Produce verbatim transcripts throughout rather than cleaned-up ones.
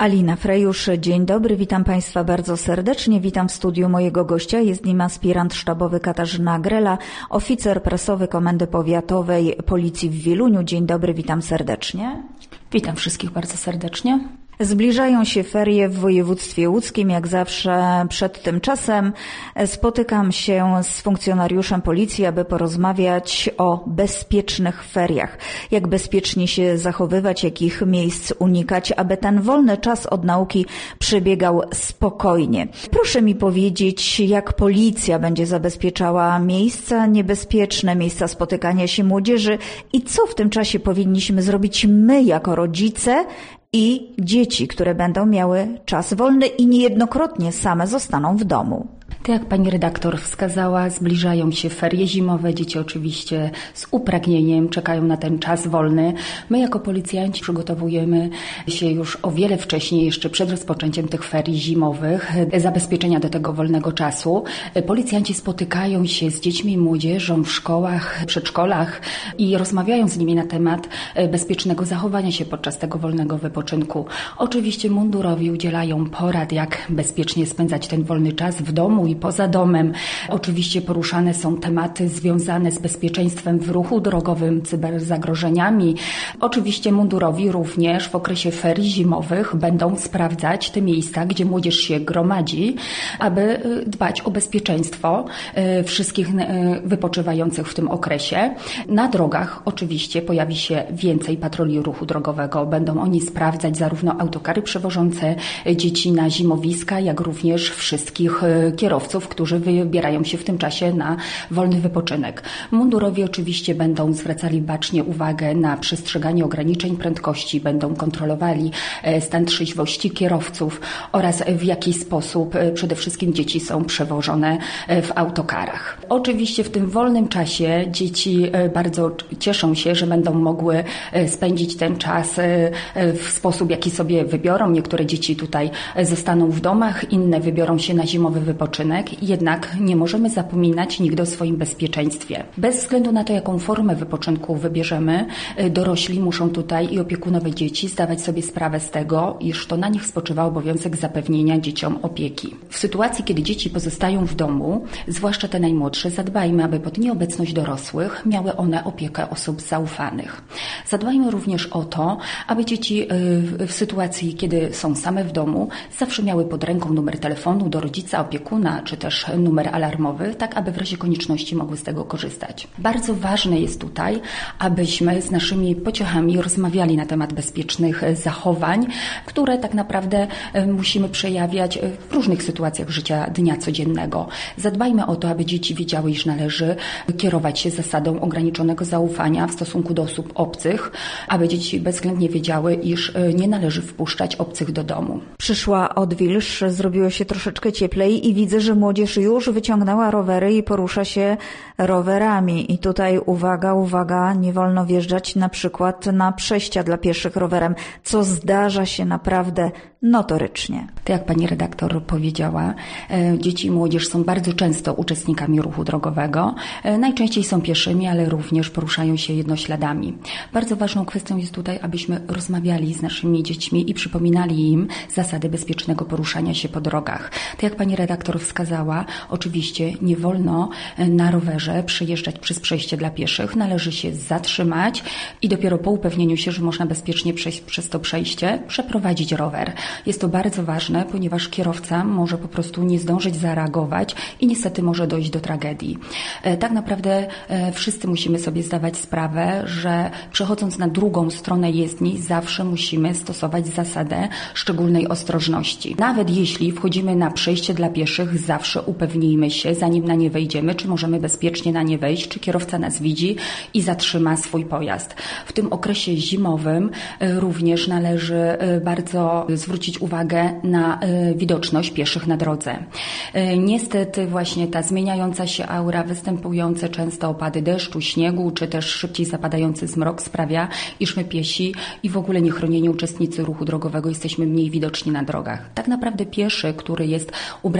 Alina Frejusz, dzień dobry, witam Państwa bardzo serdecznie, witam w studiu mojego gościa, jest nim aspirant sztabowy Katarzyna Grela, oficer prasowy Komendy Powiatowej Policji w Wieluniu. Dzień dobry, witam serdecznie. Witam wszystkich bardzo serdecznie. Zbliżają się ferie w województwie łódzkim. Jak zawsze przed tym czasem spotykam się z funkcjonariuszem policji, aby porozmawiać o bezpiecznych feriach. Jak bezpiecznie się zachowywać, jakich miejsc unikać, aby ten wolny czas od nauki przebiegał spokojnie. Proszę mi powiedzieć, jak policja będzie zabezpieczała miejsca niebezpieczne, miejsca spotykania się młodzieży i co w tym czasie powinniśmy zrobić my jako rodzice i dzieci, które będą miały czas wolny i niejednokrotnie same zostaną w domu. Tak jak pani redaktor wskazała, zbliżają się ferie zimowe. Dzieci oczywiście z upragnieniem czekają na ten czas wolny. My jako policjanci przygotowujemy się już o wiele wcześniej, jeszcze przed rozpoczęciem tych ferii zimowych, zabezpieczenia do tego wolnego czasu. Policjanci spotykają się z dziećmi i młodzieżą w szkołach, przedszkolach i rozmawiają z nimi na temat bezpiecznego zachowania się podczas tego wolnego wypoczynku. Oczywiście mundurowi udzielają porad, jak bezpiecznie spędzać ten wolny czas w domu i poza domem. Oczywiście poruszane są tematy związane z bezpieczeństwem w ruchu drogowym, cyberzagrożeniami. Oczywiście mundurowi również w okresie ferii zimowych będą sprawdzać te miejsca, gdzie młodzież się gromadzi, aby dbać o bezpieczeństwo wszystkich wypoczywających w tym okresie. Na drogach oczywiście pojawi się więcej patroli ruchu drogowego. Będą oni sprawdzać zarówno autokary przewożące dzieci na zimowiska, jak również wszystkich kierowców, którzy wybierają się w tym czasie na wolny wypoczynek. Mundurowi oczywiście będą zwracali bacznie uwagę na przestrzeganie ograniczeń prędkości, będą kontrolowali stan trzeźwości kierowców oraz w jaki sposób przede wszystkim dzieci są przewożone w autokarach. Oczywiście w tym wolnym czasie dzieci bardzo cieszą się, że będą mogły spędzić ten czas w sposób, jaki sobie wybiorą. Niektóre dzieci tutaj zostaną w domach, inne wybiorą się na zimowy wypoczynek, jednak nie możemy zapominać nigdy o swoim bezpieczeństwie. Bez względu na to, jaką formę wypoczynku wybierzemy, dorośli muszą tutaj i opiekunowie dzieci zdawać sobie sprawę z tego, iż to na nich spoczywa obowiązek zapewnienia dzieciom opieki. W sytuacji, kiedy dzieci pozostają w domu, zwłaszcza te najmłodsze, zadbajmy, aby pod nieobecność dorosłych miały one opiekę osób zaufanych. Zadbajmy również o to, aby dzieci w sytuacji, kiedy są same w domu, zawsze miały pod ręką numer telefonu do rodzica, opiekuna, czy też numer alarmowy, tak aby w razie konieczności mogły z tego korzystać. Bardzo ważne jest tutaj, abyśmy z naszymi pociechami rozmawiali na temat bezpiecznych zachowań, które tak naprawdę musimy przejawiać w różnych sytuacjach życia dnia codziennego. Zadbajmy o to, aby dzieci wiedziały, iż należy kierować się zasadą ograniczonego zaufania w stosunku do osób obcych, aby dzieci bezwzględnie wiedziały, iż nie należy wpuszczać obcych do domu. Przyszła odwilż, zrobiło się troszeczkę cieplej i widzę, że młodzież już wyciągnęła rowery i porusza się rowerami. I tutaj uwaga, uwaga, nie wolno wjeżdżać na przykład na przejścia dla pieszych rowerem, co zdarza się naprawdę notorycznie. Tak jak pani redaktor powiedziała, dzieci i młodzież są bardzo często uczestnikami ruchu drogowego. Najczęściej są pieszymi, ale również poruszają się jednośladami. Bardzo ważną kwestią jest tutaj, abyśmy rozmawiali z naszymi dziećmi i przypominali im zasady bezpiecznego poruszania się po drogach. Tak jak pani redaktor wskazała, oczywiście nie wolno na rowerze przejeżdżać przez przejście dla pieszych. Należy się zatrzymać i dopiero po upewnieniu się, że można bezpiecznie przejść przez to przejście, przeprowadzić rower. Jest to bardzo ważne, ponieważ kierowca może po prostu nie zdążyć zareagować i niestety może dojść do tragedii. Tak naprawdę wszyscy musimy sobie zdawać sprawę, że przechodząc na drugą stronę jezdni zawsze musimy stosować zasadę szczególnej ostrożności. Nawet jeśli wchodzimy na przejście dla pieszych, zawsze upewnijmy się, zanim na nie wejdziemy, czy możemy bezpiecznie na nie wejść, czy kierowca nas widzi i zatrzyma swój pojazd. W tym okresie zimowym również należy bardzo zwrócić uwagę na widoczność pieszych na drodze. Niestety właśnie ta zmieniająca się aura, występujące często opady deszczu, śniegu, czy też szybciej zapadający zmrok sprawia, iż my piesi i w ogóle niechronieni uczestnicy ruchu drogowego jesteśmy mniej widoczni na drogach. Tak naprawdę pieszy, który jest ubrany w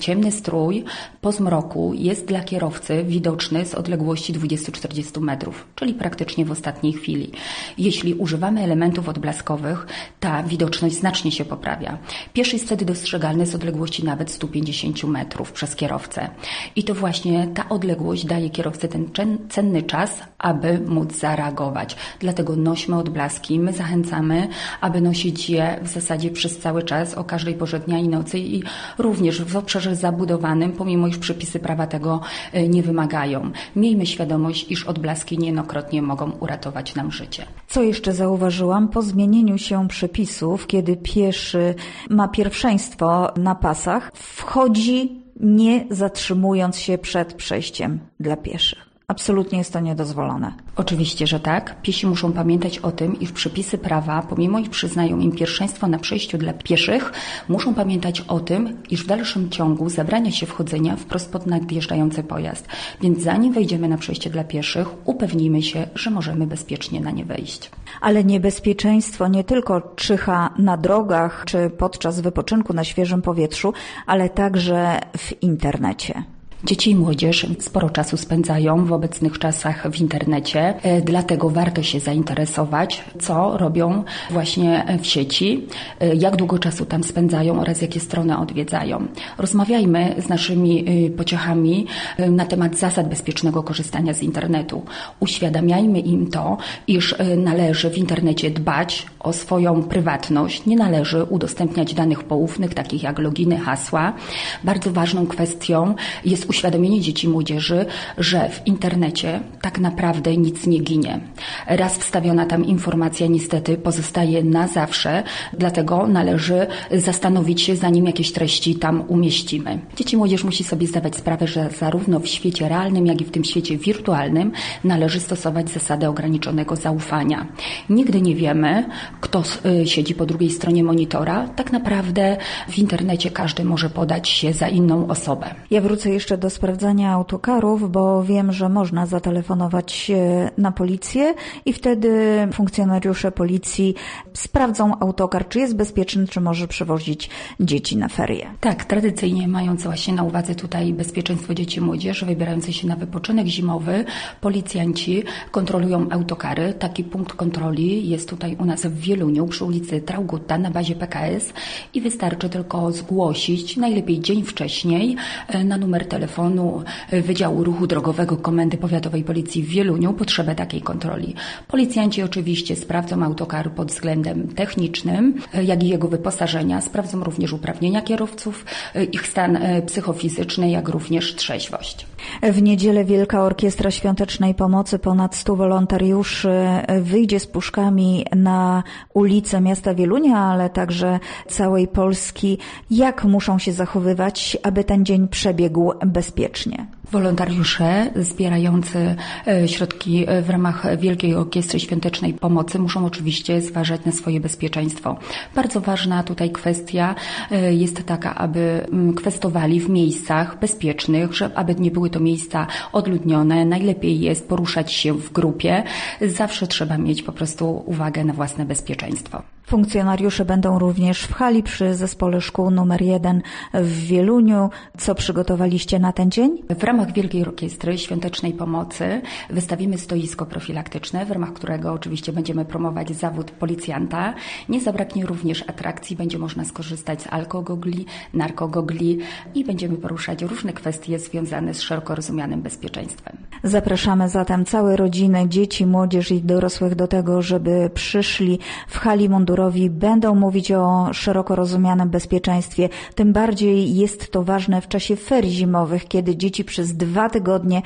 ciemny strój po zmroku jest dla kierowcy widoczny z odległości dwadzieścia do czterdziestu metrów, czyli praktycznie w ostatniej chwili. Jeśli używamy elementów odblaskowych, ta widoczność znacznie się poprawia. Pieszy jest wtedy dostrzegalny z odległości nawet stu pięćdziesięciu metrów przez kierowcę. I to właśnie ta odległość daje kierowcy ten cenny czas, aby móc zareagować. Dlatego nośmy odblaski. My zachęcamy, aby nosić je w zasadzie przez cały czas, o każdej porze dnia i nocy i również w obszarze zabudowanym, pomimo iż przepisy prawa tego nie wymagają. Miejmy świadomość, iż odblaski niejednokrotnie mogą uratować nam życie. Co jeszcze zauważyłam? Po zmienieniu się przepisów, kiedy pieszy ma pierwszeństwo na pasach, wchodzi nie zatrzymując się przed przejściem dla pieszych. Absolutnie jest to niedozwolone. Oczywiście, że tak. Piesi muszą pamiętać o tym, iż przepisy prawa, pomimo iż przyznają im pierwszeństwo na przejściu dla pieszych, muszą pamiętać o tym, iż w dalszym ciągu zabrania się wchodzenia wprost pod nadjeżdżający pojazd. Więc zanim wejdziemy na przejście dla pieszych, upewnijmy się, że możemy bezpiecznie na nie wejść. Ale niebezpieczeństwo nie tylko czyha na drogach czy podczas wypoczynku na świeżym powietrzu, ale także w internecie. Dzieci i młodzież sporo czasu spędzają w obecnych czasach w internecie, dlatego warto się zainteresować, co robią właśnie w sieci, jak długo czasu tam spędzają oraz jakie strony odwiedzają. Rozmawiajmy z naszymi pociechami na temat zasad bezpiecznego korzystania z internetu. Uświadamiajmy im to, iż należy w internecie dbać o swoją prywatność, nie należy udostępniać danych poufnych, takich jak loginy, hasła. Bardzo ważną kwestią jest uświadomienie dzieci i młodzieży, że w internecie tak naprawdę nic nie ginie. Raz wstawiona tam informacja niestety pozostaje na zawsze, dlatego należy zastanowić się, zanim jakieś treści tam umieścimy. Dzieci i młodzież musi sobie zdawać sprawę, że zarówno w świecie realnym, jak i w tym świecie wirtualnym należy stosować zasadę ograniczonego zaufania. Nigdy nie wiemy, kto siedzi po drugiej stronie monitora. Tak naprawdę w internecie każdy może podać się za inną osobę. Ja wrócę jeszcze do sprawdzania autokarów, bo wiem, że można zatelefonować na policję i wtedy funkcjonariusze policji sprawdzą autokar, czy jest bezpieczny, czy może przewozić dzieci na ferie. Tak, tradycyjnie mając właśnie na uwadze tutaj bezpieczeństwo dzieci i młodzieży wybierających się na wypoczynek zimowy, policjanci kontrolują autokary. Taki punkt kontroli jest tutaj u nas w Wieluniu przy ulicy Traugutta na bazie P K S i wystarczy tylko zgłosić, najlepiej dzień wcześniej, na numer telefonu Wydziału Ruchu Drogowego Komendy Powiatowej Policji w Wieluniu potrzebę takiej kontroli. Policjanci oczywiście sprawdzą autokar pod względem technicznym, jak i jego wyposażenia. Sprawdzą również uprawnienia kierowców, ich stan psychofizyczny, jak również trzeźwość. W niedzielę Wielka Orkiestra Świątecznej Pomocy, ponad stu wolontariuszy wyjdzie z puszkami na ulice miasta Wielunia, ale także całej Polski. Jak muszą się zachowywać, aby ten dzień przebiegł bezpiecznie? Wolontariusze zbierający środki w ramach Wielkiej Orkiestry Świątecznej Pomocy muszą oczywiście zważać na swoje bezpieczeństwo. Bardzo ważna tutaj kwestia jest taka, aby kwestowali w miejscach bezpiecznych, że aby nie były to miejsca odludnione. Najlepiej jest poruszać się w grupie. Zawsze trzeba mieć po prostu uwagę na własne bezpieczeństwo. Funkcjonariusze będą również w hali przy zespole szkół numer jeden w Wieluniu. Co przygotowaliście na ten dzień? W ramach Wielkiej Orkiestry Świątecznej Pomocy wystawimy stoisko profilaktyczne, w ramach którego oczywiście będziemy promować zawód policjanta. Nie zabraknie również atrakcji, będzie można skorzystać z alkogogli, narkogogli i będziemy poruszać różne kwestie związane z szeroko rozumianym bezpieczeństwem. Zapraszamy zatem całe rodziny, dzieci, młodzież i dorosłych do tego, żeby przyszli w hali mundurowej. Będą mówić o szeroko rozumianym bezpieczeństwie. Tym bardziej jest to ważne w czasie ferii zimowych, kiedy dzieci przez dwa tygodnie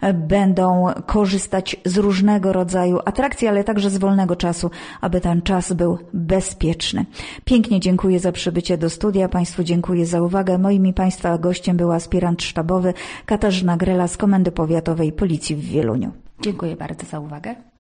będą korzystać z różnego rodzaju atrakcji, ale także z wolnego czasu, aby ten czas był bezpieczny. Pięknie dziękuję za przybycie do studia. Państwu dziękuję za uwagę. Moim i Państwa gościem był aspirant sztabowy Katarzyna Grela z Komendy Powiatowej Policji w Wieluniu. Dziękuję bardzo za uwagę.